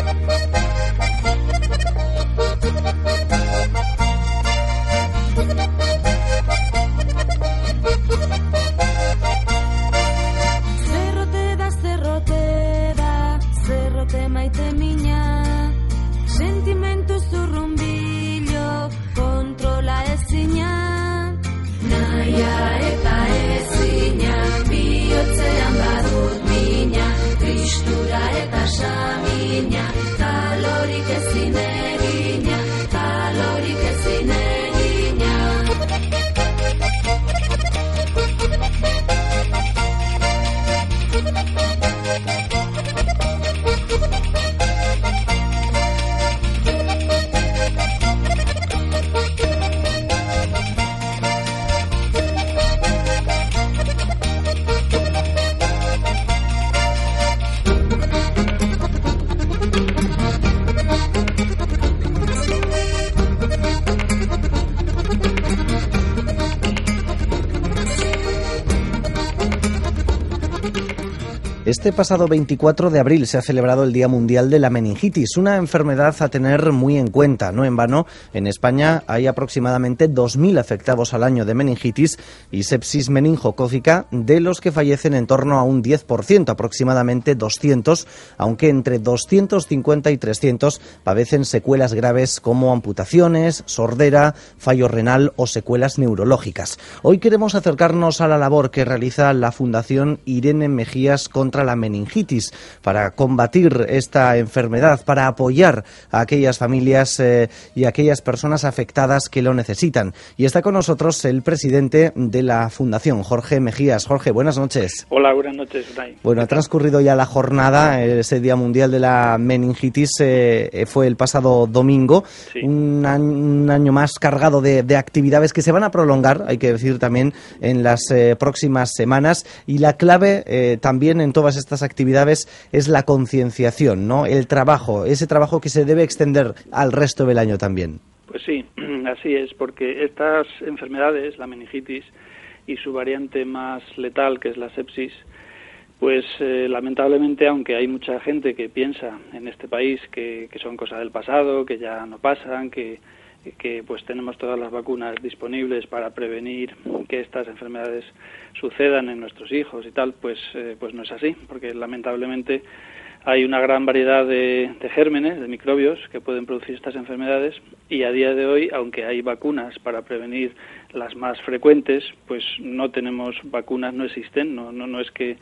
Zerrote maite mina, sentimentu zurrunbilo, kontrola ezina. Naia eta ezina, bihotzean badut mina, tristura eta samina, talorik ezin egina, talorik ezin egina. Este pasado 24 de abril se ha celebrado el Día Mundial de la Meningitis, una enfermedad a tener muy en cuenta. No en vano, en España hay aproximadamente 2.000 afectados al año de meningitis y sepsis meningocócica, de los que fallecen en torno a un 10%, aproximadamente 200, aunque entre 250 y 300 padecen secuelas graves como amputaciones, sordera, fallo renal o secuelas neurológicas. Hoy queremos acercarnos a la labor que realiza la Fundación Irene Mejías contra la meningitis para combatir esta enfermedad, para apoyar a aquellas familias y a aquellas personas afectadas que lo necesitan. Y está con nosotros el presidente de la Fundación, Jorge Mejías. Jorge, buenas noches. Hola, buenas noches, Unai. Bueno, ha transcurrido ya la jornada, ese Día Mundial de la Meningitis fue el pasado domingo, sí. Un año más cargado de actividades que se van a prolongar, hay que decir también, en las próximas semanas, y la clave también en todas estas actividades es la concienciación, ¿no? El trabajo, ese trabajo que se debe extender al resto del año también. Pues sí, así es, porque estas enfermedades, la meningitis y su variante más letal, que es la sepsis, pues lamentablemente, aunque hay mucha gente que piensa en este país que son cosas del pasado, que ya no pasan, que pues tenemos todas las vacunas disponibles para prevenir que estas enfermedades sucedan en nuestros hijos y tal, pues no es así, porque lamentablemente hay una gran variedad de gérmenes, de microbios que pueden producir estas enfermedades, y a día de hoy, aunque hay vacunas para prevenir las más frecuentes, pues no tenemos vacunas, no existen, no es que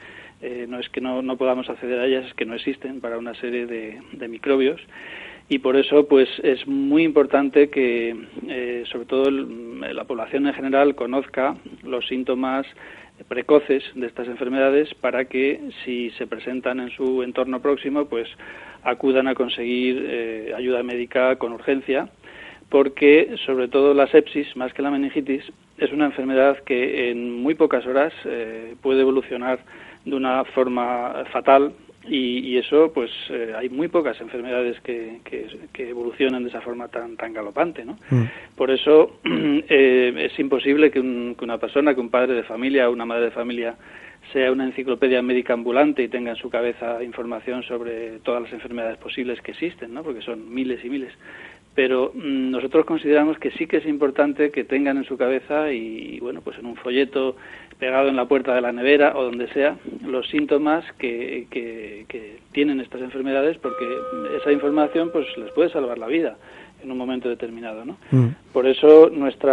no podamos acceder a ellas, es que no existen para una serie de microbios. Y por eso, pues, es muy importante que, sobre todo, la población en general conozca los síntomas precoces de estas enfermedades para que, si se presentan en su entorno próximo, pues acudan a conseguir ayuda médica con urgencia, porque, sobre todo, la sepsis, más que la meningitis, es una enfermedad que en muy pocas horas puede evolucionar de una forma fatal. Y eso, pues, hay muy pocas enfermedades que evolucionan de esa forma tan galopante, ¿no? Por eso es imposible que una persona, que un padre de familia o una madre de familia sea una enciclopedia médica ambulante y tenga en su cabeza información sobre todas las enfermedades posibles que existen, ¿no? Porque son miles y miles. Pero nosotros consideramos que sí que es importante que tengan en su cabeza y bueno, pues en un folleto pegado en la puerta de la nevera o donde sea, los síntomas que tienen estas enfermedades, porque esa información pues les puede salvar la vida en un momento determinado, ¿no? Por eso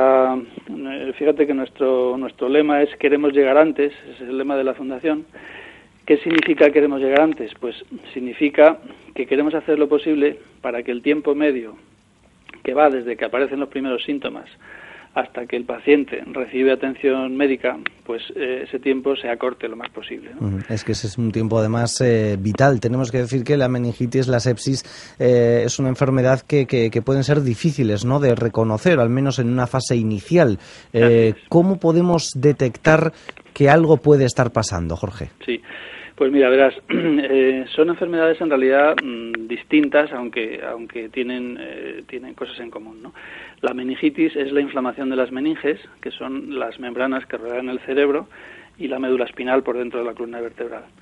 fíjate que nuestro lema es queremos llegar antes, es el lema de la Fundación. ¿Qué significa queremos llegar antes? Pues significa que queremos hacer lo posible para que el tiempo medio que va desde que aparecen los primeros síntomas hasta que el paciente recibe atención médica, pues ese tiempo se acorte lo más posible, ¿no? Es que ese es un tiempo además vital. Tenemos que decir que la meningitis, la sepsis, es una enfermedad que pueden ser difíciles, ¿no?, de reconocer, al menos en una fase inicial. ¿Cómo podemos detectar que algo puede estar pasando, Jorge? Sí. Pues mira, verás, son enfermedades en realidad distintas, aunque tienen cosas en común, ¿no? La meningitis es la inflamación de las meninges, que son las membranas que rodean el cerebro, y la médula espinal por dentro de la columna vertebral.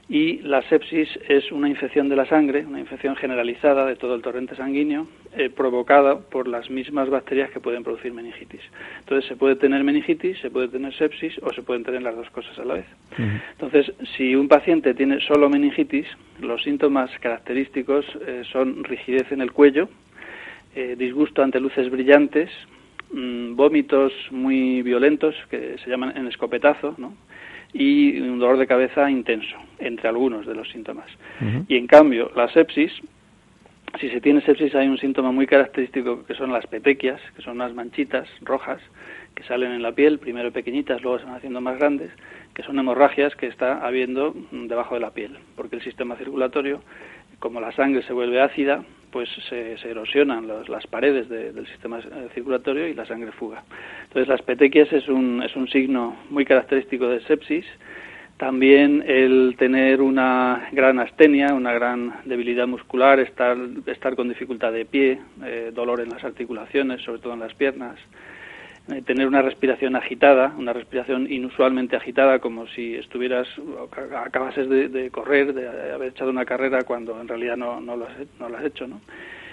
Y la sepsis es una infección de la sangre, una infección generalizada de todo el torrente sanguíneo, provocada por las mismas bacterias que pueden producir meningitis. Entonces, se puede tener meningitis, se puede tener sepsis o se pueden tener las dos cosas a la vez. Entonces, si un paciente tiene solo meningitis, los síntomas característicos son rigidez en el cuello, disgusto ante luces brillantes, vómitos muy violentos, que se llaman en escopetazo, ¿no? Y un dolor de cabeza intenso, entre algunos de los síntomas. Y en cambio, la sepsis, si se tiene sepsis hay un síntoma muy característico que son las petequias, que son unas manchitas rojas que salen en la piel, primero pequeñitas, luego se van haciendo más grandes, que son hemorragias que está habiendo debajo de la piel, porque el sistema circulatorio, como la sangre se vuelve ácida, pues se erosionan las paredes del sistema circulatorio y la sangre fuga. Entonces las petequias es un signo muy característico de sepsis. También el tener una gran astenia, una gran debilidad muscular, estar con dificultad de pie, dolor en las articulaciones, sobre todo en las piernas, tener una respiración agitada, una respiración inusualmente agitada, como si acabases de correr, de haber echado una carrera cuando en realidad no lo has hecho, ¿no?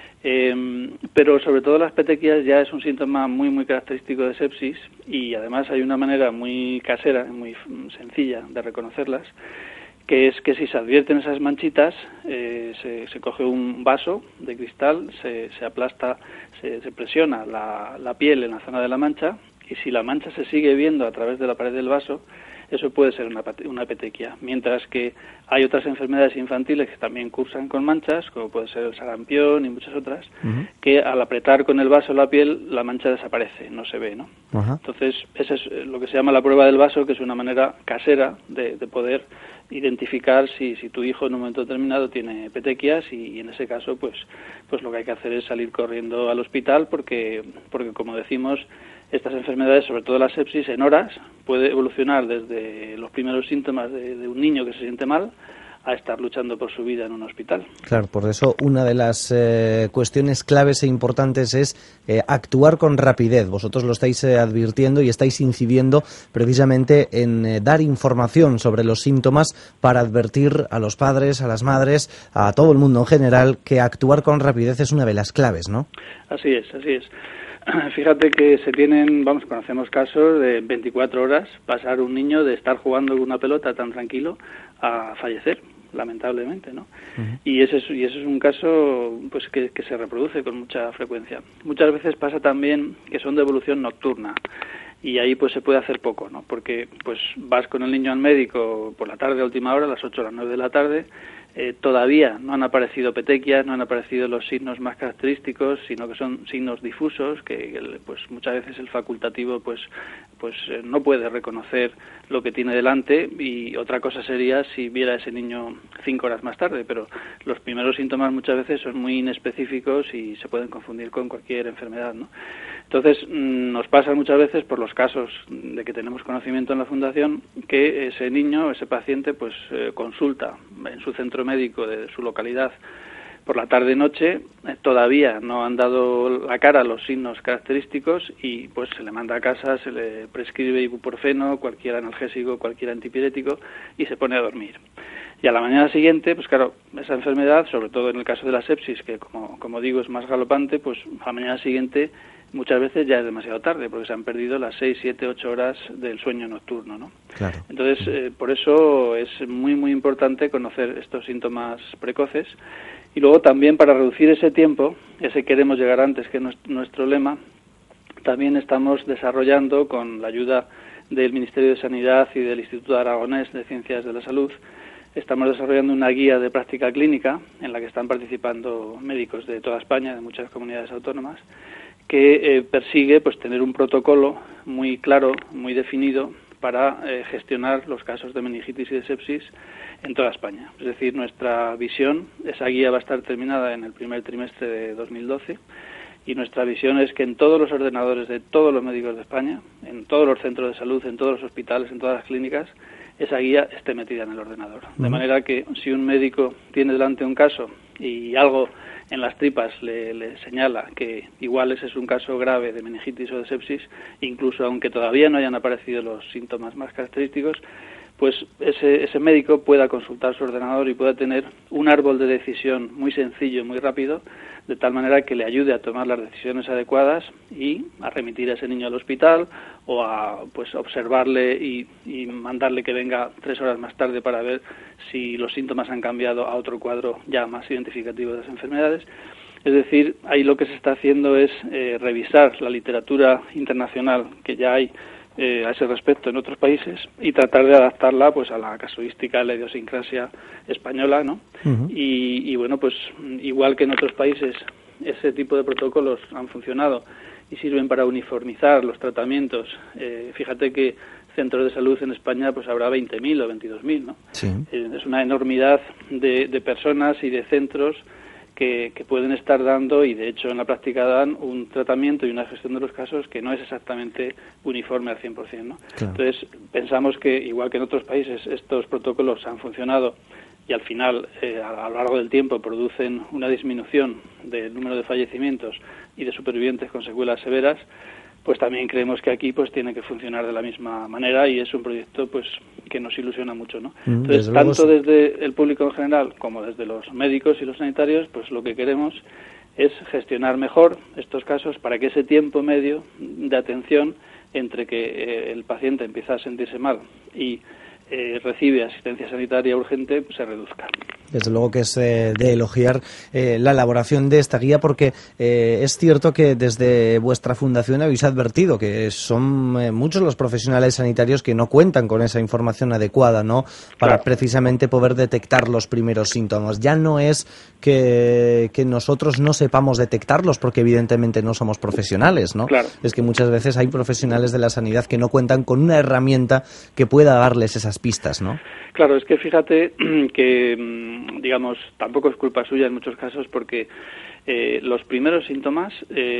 Pero sobre todo las petequias ya es un síntoma muy muy característico de sepsis y además hay una manera muy casera, muy sencilla de reconocerlas, que es que si se advierten esas manchitas, se coge un vaso de cristal, se aplasta, se presiona la piel en la zona de la mancha y si la mancha se sigue viendo a través de la pared del vaso, eso puede ser una petequia. Mientras que hay otras enfermedades infantiles que también cursan con manchas, como puede ser el sarampión y muchas otras, que al apretar con el vaso la piel, la mancha desaparece, no se ve, ¿no? Entonces, eso es lo que se llama la prueba del vaso, que es una manera casera de poder identificar si tu hijo en un momento determinado tiene petequias y en ese caso, pues lo que hay que hacer es salir corriendo al hospital porque como decimos, estas enfermedades, sobre todo la sepsis, en horas puede evolucionar desde los primeros síntomas de un niño que se siente mal a estar luchando por su vida en un hospital. Claro, por eso una de las cuestiones claves e importantes es actuar con rapidez. Vosotros lo estáis advirtiendo y estáis incidiendo precisamente en dar información sobre los síntomas para advertir a los padres, a las madres, a todo el mundo en general, que actuar con rapidez es una de las claves, ¿no? Así es. Fíjate que conocemos casos de 24 horas pasar un niño de estar jugando con una pelota tan tranquilo a fallecer, lamentablemente, ¿no? Y ese es un caso pues que se reproduce con mucha frecuencia. Muchas veces pasa también que son de evolución nocturna y ahí pues se puede hacer poco, ¿no? Porque pues vas con el niño al médico por la tarde a última hora, a las 8 o las 9 de la tarde, todavía no han aparecido petequias, no han aparecido los signos más característicos, sino que son signos difusos que pues muchas veces el facultativo pues no puede reconocer lo que tiene delante y otra cosa sería si viera a ese niño 5 horas más tarde, pero los primeros síntomas muchas veces son muy inespecíficos y se pueden confundir con cualquier enfermedad, ¿no? Entonces nos pasa muchas veces por los casos de que tenemos conocimiento en la Fundación que ese niño, ese paciente pues consulta en su centro médico de su localidad por la tarde-noche, todavía no han dado la cara los signos característicos y pues se le manda a casa, se le prescribe ibuprofeno, cualquier analgésico, cualquier antipirético y se pone a dormir. Y a la mañana siguiente, pues claro, esa enfermedad, sobre todo en el caso de la sepsis, que como digo es más galopante, pues a la mañana siguiente muchas veces ya es demasiado tarde porque se han perdido las 6, 7, 8 horas del sueño nocturno, ¿no? Claro. Entonces, por eso es muy, muy importante conocer estos síntomas precoces y luego también para reducir ese tiempo, ese queremos llegar antes, que es nuestro lema, también estamos desarrollando con la ayuda del Ministerio de Sanidad y del Instituto Aragonés de Ciencias de la Salud, estamos desarrollando una guía de práctica clínica en la que están participando médicos de toda España, de muchas comunidades autónomas, que persigue pues tener un protocolo muy claro, muy definido para gestionar los casos de meningitis y de sepsis en toda España. Es decir, nuestra visión, esa guía va a estar terminada en el primer trimestre de 2012 y nuestra visión es que en todos los ordenadores de todos los médicos de España, en todos los centros de salud, en todos los hospitales, en todas las clínicas, esa guía esté metida en el ordenador. De manera que si un médico tiene delante un caso y algo en las tripas le señala que igual ese es un caso grave de meningitis o de sepsis, incluso aunque todavía no hayan aparecido los síntomas más característicos, pues ese médico pueda consultar su ordenador y pueda tener un árbol de decisión muy sencillo, muy rápido, de tal manera que le ayude a tomar las decisiones adecuadas y a remitir a ese niño al hospital o a pues observarle y mandarle que venga 3 horas más tarde para ver si los síntomas han cambiado a otro cuadro ya más identificativo de las enfermedades. Es decir, ahí lo que se está haciendo es revisar la literatura internacional que ya hay a ese respecto en otros países y tratar de adaptarla pues a la casuística, a la idiosincrasia española, ¿no? Uh-huh. Y bueno, pues igual que en otros países ese tipo de protocolos han funcionado y sirven para uniformizar los tratamientos. Fíjate que centros de salud en España pues habrá 20.000 o 22.000, ¿no? Sí. Es una enormidad de personas y de centros que pueden estar dando, y de hecho en la práctica dan un tratamiento y una gestión de los casos que no es exactamente uniforme al 100%, ¿no? Claro. Entonces pensamos que igual que en otros países estos protocolos han funcionado y al final a lo largo del tiempo producen una disminución del número de fallecimientos y de supervivientes con secuelas severas, pues también creemos que aquí pues tiene que funcionar de la misma manera, y es un proyecto pues que nos ilusiona mucho, ¿no? Entonces, tanto desde el público en general como desde los médicos y los sanitarios, pues lo que queremos es gestionar mejor estos casos para que ese tiempo medio de atención entre que el paciente empieza a sentirse mal y recibe asistencia sanitaria urgente pues, se reduzca. Desde luego que es de elogiar la elaboración de esta guía, porque es cierto que desde vuestra fundación habéis advertido que son muchos los profesionales sanitarios que no cuentan con esa información adecuada, ¿no? Para precisamente poder detectar los primeros síntomas. Ya no es que nosotros no sepamos detectarlos, porque evidentemente no somos profesionales, ¿no? Claro. Es que muchas veces hay profesionales de la sanidad que no cuentan con una herramienta que pueda darles esas pistas, ¿no? Claro, es que fíjate que digamos, tampoco es culpa suya en muchos casos, porque los primeros síntomas,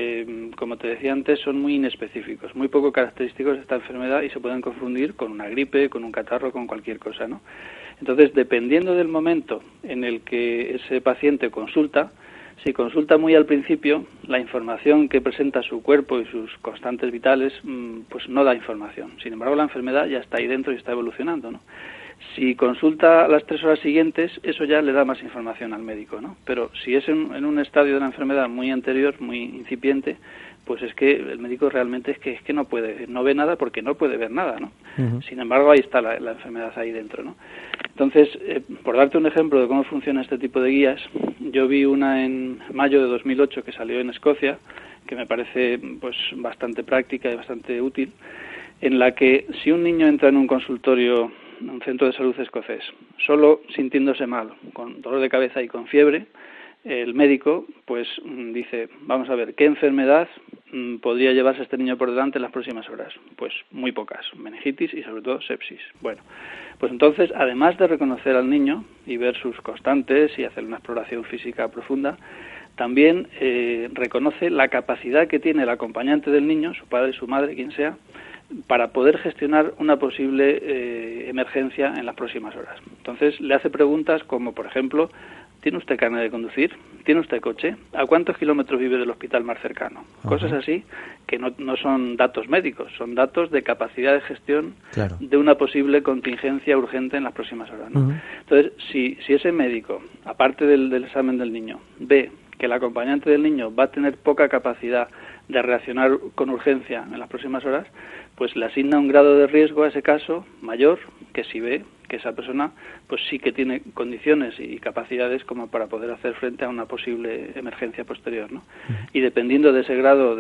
como te decía antes, son muy inespecíficos, muy poco característicos de esta enfermedad y se pueden confundir con una gripe, con un catarro, con cualquier cosa, ¿no? Entonces, dependiendo del momento en el que ese paciente consulta, si consulta muy al principio, la información que presenta su cuerpo y sus constantes vitales, pues no da información. Sin embargo, la enfermedad ya está ahí dentro y está evolucionando, ¿no? Si consulta a las 3 horas siguientes, eso ya le da más información al médico, ¿no? Pero si es en un estadio de la enfermedad muy anterior, muy incipiente, pues es que el médico realmente es que no ve nada porque no puede ver nada, ¿no? Uh-huh. Sin embargo, ahí está la enfermedad ahí dentro, ¿no? Entonces, por darte un ejemplo de cómo funciona este tipo de guías, yo vi una en mayo de 2008 que salió en Escocia, que me parece pues bastante práctica y bastante útil, en la que si un niño entra en un consultorio, en un centro de salud escocés, solo sintiéndose mal, con dolor de cabeza y con fiebre, el médico pues dice, vamos a ver, ¿qué enfermedad podría llevarse a este niño por delante en las próximas horas? Pues muy pocas, meningitis y sobre todo sepsis. Bueno, pues entonces, además de reconocer al niño y ver sus constantes y hacer una exploración física profunda, también reconoce la capacidad que tiene el acompañante del niño, su padre, su madre, quien sea, para poder gestionar una posible emergencia en las próximas horas. Entonces, le hace preguntas como, por ejemplo, ¿tiene usted carnet de conducir? ¿Tiene usted coche? ¿A cuántos kilómetros vive del hospital más cercano? Uh-huh. Cosas así que no son datos médicos, son datos de capacidad de gestión de una posible contingencia urgente en las próximas horas, ¿no? Uh-huh. Entonces, si ese médico, aparte del examen del niño, ve que el acompañante del niño va a tener poca capacidad de reaccionar con urgencia en las próximas horas, pues le asigna un grado de riesgo a ese caso mayor que si ve que esa persona pues sí que tiene condiciones y capacidades como para poder hacer frente a una posible emergencia posterior, ¿no? Uh-huh. Y dependiendo de ese grado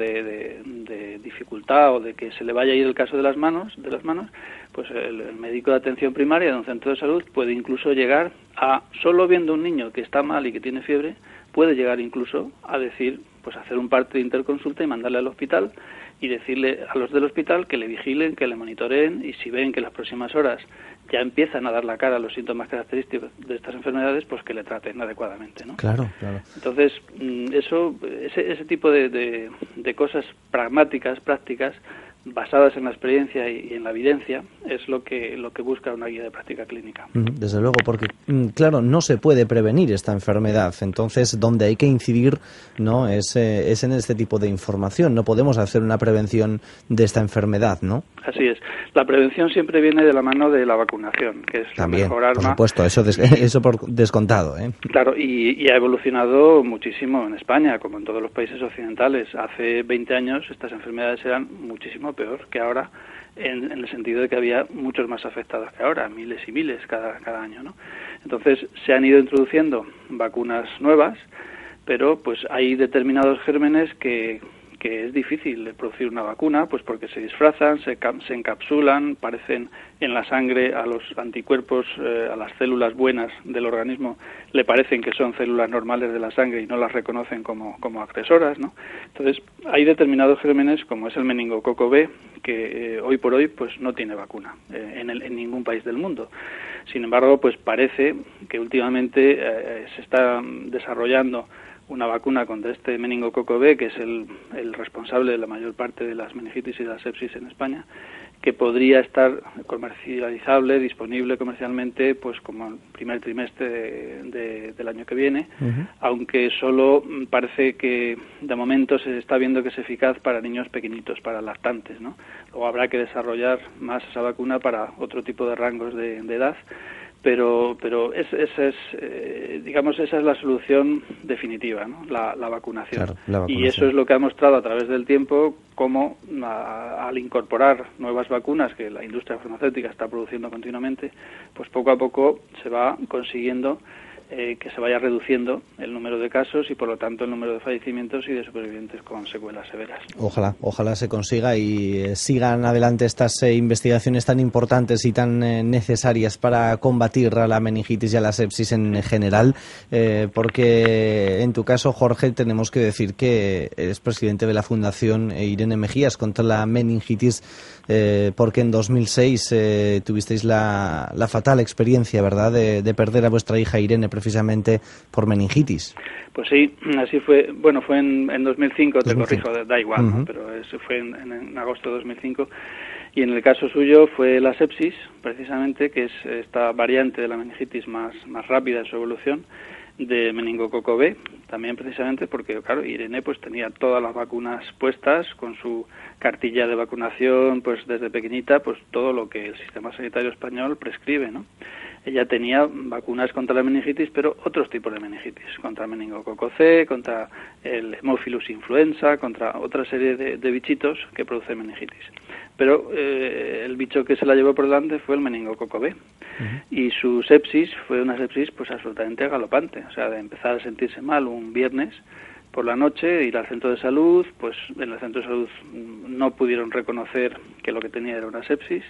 de dificultad o de que se le vaya a ir el caso de las manos, pues el médico de atención primaria de un centro de salud puede incluso llegar a, solo viendo un niño que está mal y que tiene fiebre, puede llegar incluso a decir, pues hacer un parte de interconsulta y mandarle al hospital y decirle a los del hospital que le vigilen, que le monitoreen, y si ven que en las próximas horas ya empiezan a dar la cara a los síntomas característicos de estas enfermedades, pues que le traten adecuadamente, ¿no? Claro. Entonces, ese tipo de cosas pragmáticas, prácticas, basadas en la experiencia y en la evidencia, es lo que busca una guía de práctica clínica. Desde luego, porque claro, no se puede prevenir esta enfermedad, entonces donde hay que incidir, ¿no?, es en este tipo de información. No podemos hacer una prevención de esta enfermedad, ¿no? Así es. La prevención siempre viene de la mano de la vacunación, que es también, la mejor arma. Por supuesto, eso por descontado, ¿eh? Claro, y ha evolucionado muchísimo en España, como en todos los países occidentales. Hace 20 años estas enfermedades eran muchísimo peor que ahora, en el sentido de que había muchos más afectados que ahora, miles y miles cada año, ¿no? Entonces se han ido introduciendo vacunas nuevas, pero pues hay determinados gérmenes que es difícil producir una vacuna, pues porque se disfrazan, se encapsulan, parecen en la sangre a los anticuerpos, a las células buenas del organismo, le parecen que son células normales de la sangre y no las reconocen como agresoras, ¿no? Entonces, hay determinados gérmenes, como es el meningococo B, que hoy por hoy pues no tiene vacuna en ningún país del mundo. Sin embargo, pues parece que últimamente se está desarrollando una vacuna contra este meningococo B, que es el responsable de la mayor parte de las meningitis y de la sepsis en España, que podría estar comercializable, disponible comercialmente, pues como el primer trimestre del año que viene, aunque solo parece que de momento se está viendo que es eficaz para niños pequeñitos, para lactantes, ¿no? Luego habrá que desarrollar más esa vacuna para otro tipo de rangos de edad. Pero esa es la solución definitiva, ¿no? La vacunación. Claro, la vacunación. Y eso es lo que ha mostrado a través del tiempo cómo al incorporar nuevas vacunas que la industria farmacéutica está produciendo continuamente, pues poco a poco se va consiguiendo que se vaya reduciendo el número de casos y por lo tanto el número de fallecimientos y de supervivientes con secuelas severas. Ojalá se consiga y sigan adelante estas investigaciones tan importantes y tan necesarias para combatir a la meningitis y a la sepsis en general, porque en tu caso, Jorge, tenemos que decir que eres presidente de la Fundación Irene Mejías contra la meningitis, porque en 2006 tuvisteis la fatal experiencia, ¿verdad?, de perder a vuestra hija Irene precisamente por meningitis. Pues sí, así fue. Bueno, fue en 2005, te corrijo, da igual, ¿no? Pero eso fue en agosto de 2005. Y en el caso suyo fue la sepsis, precisamente, que es esta variante de la meningitis más rápida en su evolución, de meningococo B, también precisamente porque, claro, Irene pues tenía todas las vacunas puestas, con su cartilla de vacunación, pues desde pequeñita, pues todo lo que el sistema sanitario español prescribe, ¿no? Ella tenía vacunas contra la meningitis, pero otros tipos de meningitis, contra el meningococo C, contra el Haemophilus influenza, contra otra serie de bichitos que producen meningitis. Pero el bicho que se la llevó por delante fue el meningococo B. Y su sepsis fue una sepsis pues absolutamente galopante, o sea, de empezar a sentirse mal un viernes por la noche, ir al centro de salud, pues en el centro de salud no pudieron reconocer que lo que tenía era una sepsis.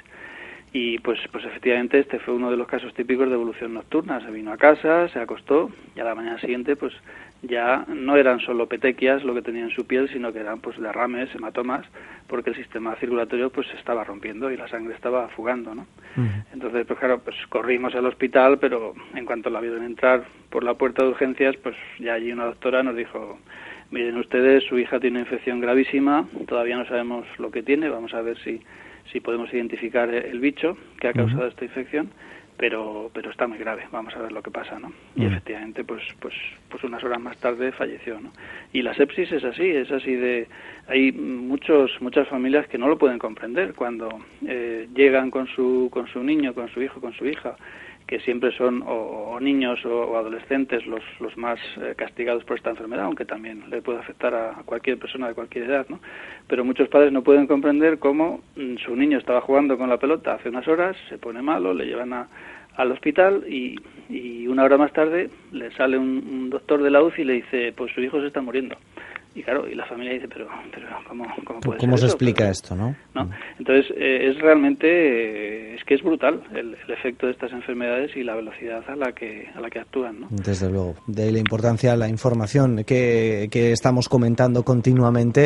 Y pues efectivamente este fue uno de los casos típicos de evolución nocturna. Se vino a casa, se acostó y a la mañana siguiente pues ya no eran solo petequias lo que tenía en su piel, sino que eran pues derrames, hematomas, porque el sistema circulatorio pues se estaba rompiendo y la sangre estaba fugando, ¿no? Entonces pues claro, pues corrimos al hospital, pero en cuanto la vieron entrar por la puerta de urgencias, pues ya allí una doctora nos dijo: miren ustedes, su hija tiene una infección gravísima, todavía no sabemos lo que tiene, vamos a ver si podemos identificar el bicho que ha causado esta infección, pero está muy grave, vamos a ver lo que pasa, ¿no? Y efectivamente, pues unas horas más tarde falleció, ¿no? Y la sepsis es así de... Hay muchas familias que no lo pueden comprender cuando llegan con su niño, con su hijo, con su hija, que siempre son o niños o adolescentes los más castigados por esta enfermedad, aunque también le puede afectar a cualquier persona de cualquier edad, ¿no? Pero muchos padres no pueden comprender cómo su niño estaba jugando con la pelota hace unas horas, se pone malo, le llevan al hospital y una hora más tarde le sale un doctor de la UCI y le dice: pues su hijo se está muriendo. Y claro, y la familia dice, pero ¿cómo puede ser ¿Cómo se eso? explica esto, no? Entonces, es realmente, es que es brutal el efecto de estas enfermedades y la velocidad a la que actúan, ¿no? Desde luego. De ahí la importancia de la información que estamos comentando continuamente.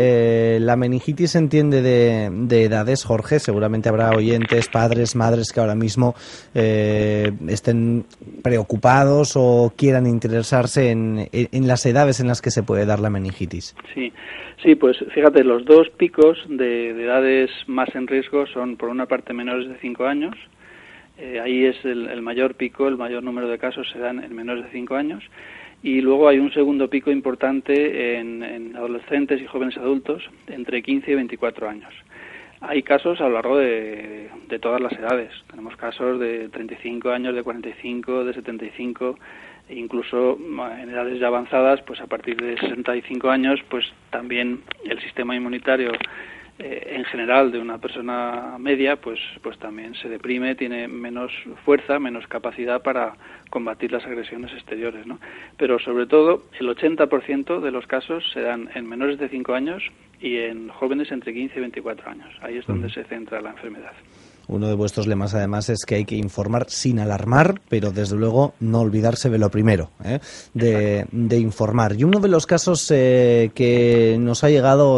La meningitis se entiende de edades, Jorge. Seguramente habrá oyentes, padres, madres que ahora mismo estén preocupados o quieran interesarse en las edades en las que se puede dar la meningitis. meningitis. Sí, pues fíjate, los dos picos de edades más en riesgo son, por una parte, menores de 5 años. Ahí es el mayor pico, el mayor número de casos se dan en menores de 5 años. Y luego hay un segundo pico importante en adolescentes y jóvenes adultos entre 15 y 24 años. Hay casos a lo largo de todas las edades. Tenemos casos de 35 años, de 45, de 75, e incluso en edades ya avanzadas, pues a partir de 65 años, pues también el sistema inmunitario en general de una persona media, pues también se deprime, tiene menos fuerza, menos capacidad para combatir las agresiones exteriores, ¿no? Pero sobre todo el 80% de los casos se dan en menores de 5 años y en jóvenes entre 15 y 24 años. Ahí es donde se centra la enfermedad. Uno de vuestros lemas, además, es que hay que informar sin alarmar, pero desde luego no olvidarse de lo primero, de informar. Y uno de los casos que nos ha llegado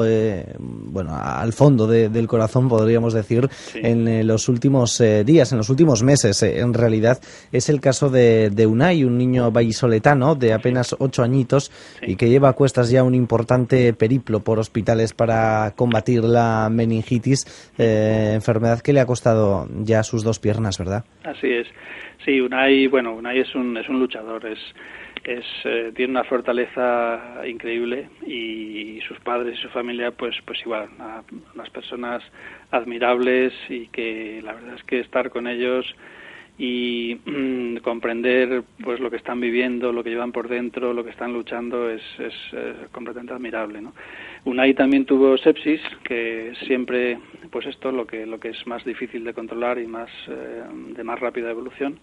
al fondo del corazón, podríamos decir, en los últimos días, en los últimos meses, en realidad, es el caso de Unai, un niño vallisoletano de apenas 8 añitos y que lleva a cuestas ya un importante periplo por hospitales para combatir la meningitis, enfermedad que le ha costado ya sus 2 piernas, ¿verdad? Así es. Sí, Unai es un luchador, tiene una fortaleza increíble y sus padres y su familia pues igual, unas personas admirables, y que la verdad es que estar con ellos y comprender pues lo que están viviendo, lo que llevan por dentro, lo que están luchando es completamente admirable, ¿no? Unai también tuvo sepsis, que siempre pues esto lo que es más difícil de controlar y más de más rápida evolución.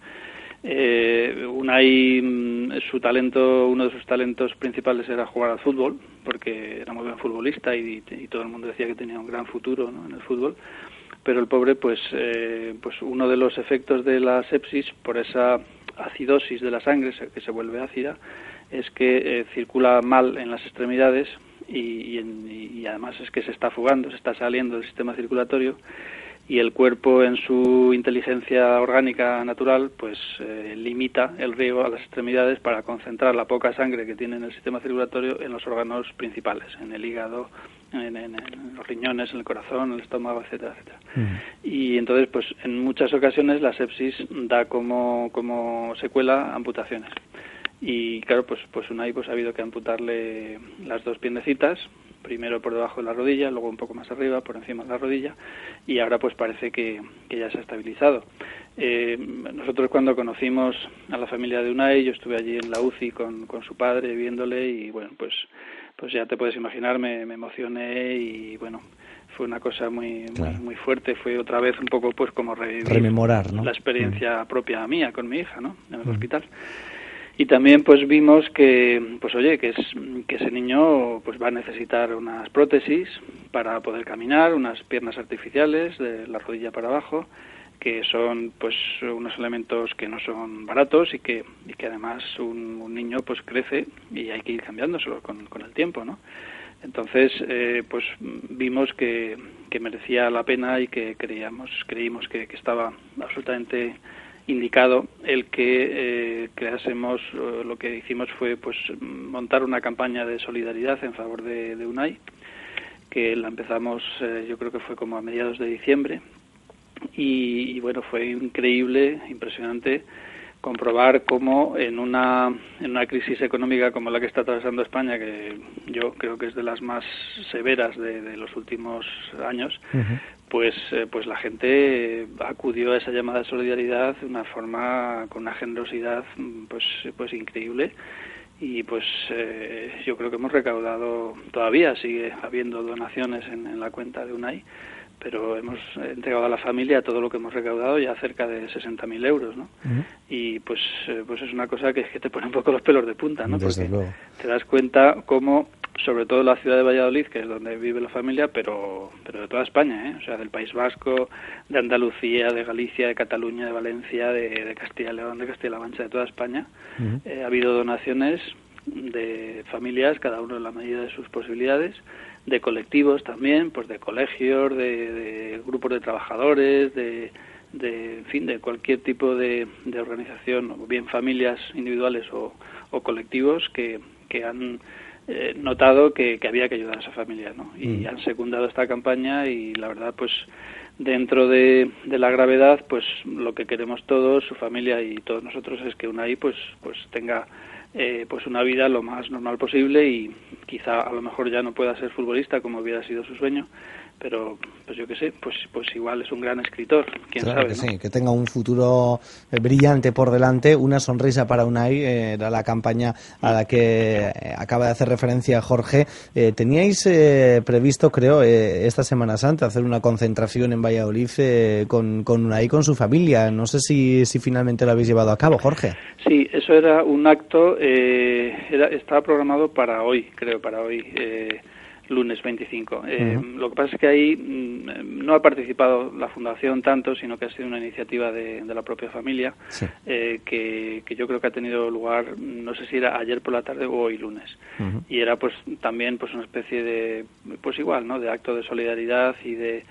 Unai, uno de sus talentos principales era jugar al fútbol, porque era muy buen futbolista y todo el mundo decía que tenía un gran futuro, ¿no?, en el fútbol. Pero el pobre, pues uno de los efectos de la sepsis, por esa acidosis de la sangre que se vuelve ácida, es que circula mal en las extremidades y además es que se está fugando, se está saliendo del sistema circulatorio, y el cuerpo, en su inteligencia orgánica natural, pues limita el riego a las extremidades para concentrar la poca sangre que tiene en el sistema circulatorio en los órganos principales, en el hígado, en los riñones, en el corazón, en el estómago, etcétera, etcétera. Y entonces, pues en muchas ocasiones la sepsis da como secuela amputaciones. Y claro, pues Unai ha habido que amputarle las 2 piernecitas, primero por debajo de la rodilla, luego un poco más arriba, por encima de la rodilla, y ahora pues parece que ya se ha estabilizado. Nosotros, cuando conocimos a la familia de Unai, yo estuve allí en la UCI con su padre viéndole, y bueno, pues ya te puedes imaginar, me emocioné, y bueno, fue una cosa muy fuerte. Fue otra vez un poco pues como rememorar, ¿no?, la experiencia propia mía con mi hija, ¿no?, en el hospital. Y también pues vimos que ese niño pues va a necesitar unas prótesis para poder caminar, unas piernas artificiales de la rodilla para abajo, que son pues unos elementos que no son baratos y que además un niño pues crece y hay que ir cambiándoselo con el tiempo, ¿no? Entonces pues vimos que merecía la pena y que creímos que estaba absolutamente indicado el que creásemos. Lo que hicimos fue pues montar una campaña de solidaridad en favor de Unai, que la empezamos yo creo que fue como a mediados de diciembre, y bueno, fue increíble, impresionante comprobar cómo en una crisis económica como la que está atravesando España, que yo creo que es de las más severas de los últimos años, pues la gente acudió a esa llamada de solidaridad de una forma, con una generosidad pues increíble, y pues yo creo que hemos recaudado, todavía sigue habiendo donaciones en la cuenta de Unai, pero hemos entregado a la familia todo lo que hemos recaudado, ya cerca de 60.000 euros, ¿no? Y pues es una cosa que te pone un poco los pelos de punta, ¿no? Desde porque luego. Te das cuenta cómo, sobre todo en la ciudad de Valladolid, que es donde vive la familia, pero de toda España, o sea, del País Vasco, de Andalucía, de Galicia, de Cataluña, de Valencia, de Castilla y León, de Castilla-La Mancha, de toda España, ha habido donaciones de familias, cada uno en la medida de sus posibilidades, de colectivos también, pues de colegios, de grupos de trabajadores, en fin, de cualquier tipo de organización, o bien familias individuales o colectivos que que han notado que había que ayudar a esa familia, ¿no? Y han secundado esta campaña y la verdad, pues dentro de la gravedad, pues lo que queremos todos, su familia y todos nosotros, es que Unai pues tenga pues una vida lo más normal posible, y quizá a lo mejor ya no pueda ser futbolista como hubiera sido su sueño, pero pues yo qué sé, pues igual es un gran escritor, quién claro sabe, que ¿no? sí, que tenga un futuro brillante por delante. Una sonrisa para Unai era la campaña a la que acaba de hacer referencia Jorge. Teníais previsto, creo, esta Semana Santa hacer una concentración en Valladolid con Unai, con su familia. No sé si finalmente lo habéis llevado a cabo, Jorge. Sí, eso era un acto, estaba programado para hoy, lunes 25. Lo que pasa es que ahí no ha participado la Fundación tanto, sino que ha sido una iniciativa de la propia familia, sí. Que yo creo que ha tenido lugar, no sé si era ayer por la tarde o hoy lunes. Y era pues también pues una especie de, pues igual, ¿no?, de acto de solidaridad y de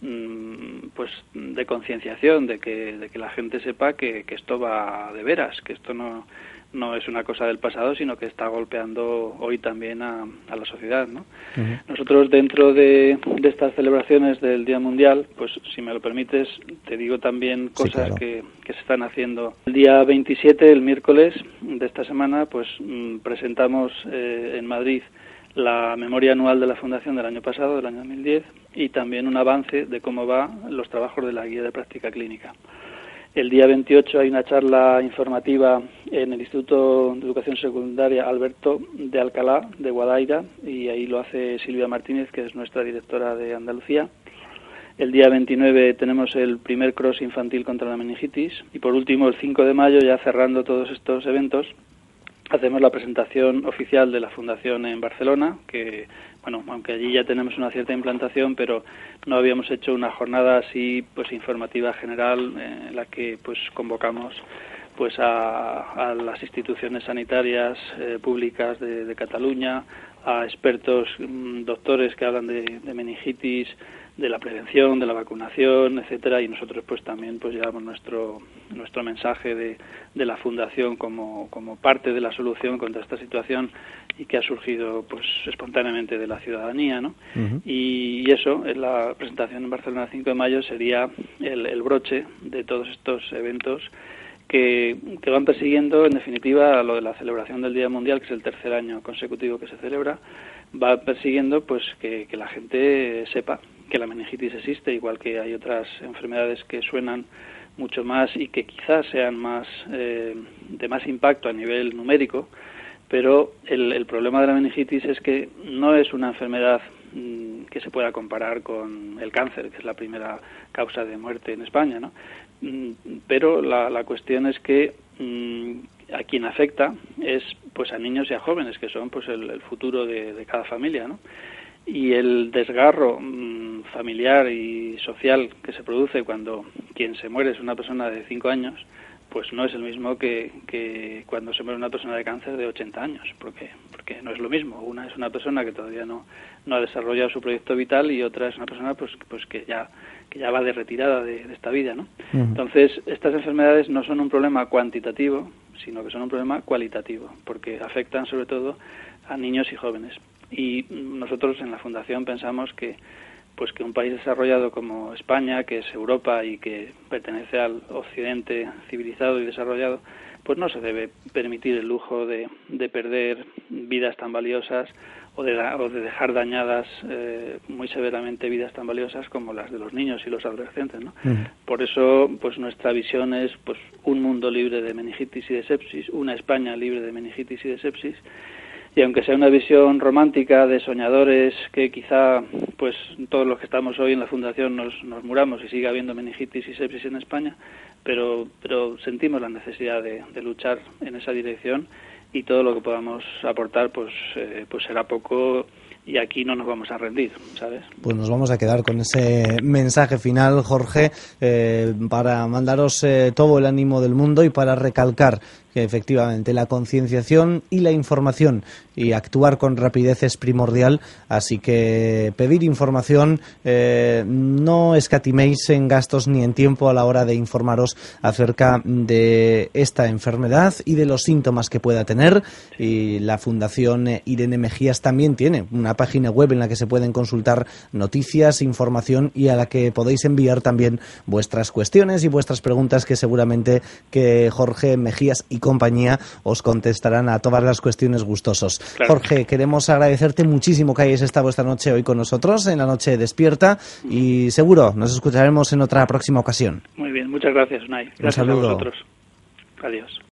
pues de concienciación de que la gente sepa que esto va de veras, que esto no es una cosa del pasado, sino que está golpeando hoy también a la sociedad, ¿no? Nosotros, dentro de estas celebraciones del Día Mundial, pues si me lo permites, te digo también cosas, sí, claro, que se están haciendo. El día 27, el miércoles de esta semana, pues presentamos en Madrid la memoria anual de la Fundación del año pasado, del año 2010, y también un avance de cómo van los trabajos de la guía de práctica clínica. El día 28 hay una charla informativa en el Instituto de Educación Secundaria Alberto de Alcalá, de Guadaira, y ahí lo hace Silvia Martínez, que es nuestra directora de Andalucía. El día 29 tenemos el primer cross infantil contra la meningitis, y por último, el 5 de mayo, ya cerrando todos estos eventos, hacemos la presentación oficial de la Fundación en Barcelona, que, bueno, aunque allí ya tenemos una cierta implantación, pero no habíamos hecho una jornada así, pues informativa general, en la que pues convocamos pues a las instituciones sanitarias públicas de Cataluña, a expertos, doctores que hablan de meningitis, de la prevención, de la vacunación, etcétera, y nosotros pues también pues llevamos nuestro mensaje de la Fundación como parte de la solución contra esta situación, y que ha surgido pues espontáneamente de la ciudadanía, ¿no? Y eso, en la presentación en Barcelona el 5 de mayo, sería el broche de todos estos eventos que van persiguiendo, en definitiva, lo de la celebración del Día Mundial, que es el tercer año consecutivo que se celebra, va persiguiendo pues que la gente sepa que la meningitis existe, igual que hay otras enfermedades que suenan mucho más y que quizás sean más de más impacto a nivel numérico, pero el problema de la meningitis es que no es una enfermedad que se pueda comparar con el cáncer, que es la primera causa de muerte en España, ¿no? Pero la cuestión es que a quien afecta es pues a niños y a jóvenes, que son pues el futuro de cada familia, ¿no? Y el desgarro familiar y social que se produce cuando quien se muere es una persona de 5 años, pues no es el mismo que cuando se muere una persona de cáncer de 80 años, porque no es lo mismo. Una es una persona que todavía no ha desarrollado su proyecto vital, y otra es una persona pues que ya va de retirada de esta vida, ¿no? Entonces, estas enfermedades no son un problema cuantitativo, sino que son un problema cualitativo, porque afectan sobre todo a niños y jóvenes. Y nosotros en la Fundación pensamos que un país desarrollado como España, que es Europa y que pertenece al occidente civilizado y desarrollado, pues no se debe permitir el lujo de perder vidas tan valiosas o de dejar dañadas muy severamente vidas tan valiosas como las de los niños y los adolescentes, ¿no? Por eso pues nuestra visión es pues un mundo libre de meningitis y de sepsis, una España libre de meningitis y de sepsis. Y aunque sea una visión romántica de soñadores, que quizá pues todos los que estamos hoy en la Fundación nos muramos y siga habiendo meningitis y sepsis en España, pero sentimos la necesidad de luchar en esa dirección, y todo lo que podamos aportar pues será poco, y aquí no nos vamos a rendir, ¿sabes? Pues nos vamos a quedar con ese mensaje final, Jorge, para mandaros todo el ánimo del mundo y para recalcar que efectivamente la concienciación y la información y actuar con rapidez es primordial, así que pedir información, no escatiméis en gastos ni en tiempo a la hora de informaros acerca de esta enfermedad y de los síntomas que pueda tener. Y la Fundación Irene Mejías también tiene una página web en la que se pueden consultar noticias, información y a la que podéis enviar también vuestras cuestiones y vuestras preguntas, que seguramente que Jorge Mejías y compañía os contestarán a todas las cuestiones gustosos. Claro. Jorge, queremos agradecerte muchísimo que hayáis estado esta noche hoy con nosotros en la Noche Despierta y seguro nos escucharemos en otra próxima ocasión. Muy bien, muchas gracias, Unai. Gracias a vosotros. Adiós.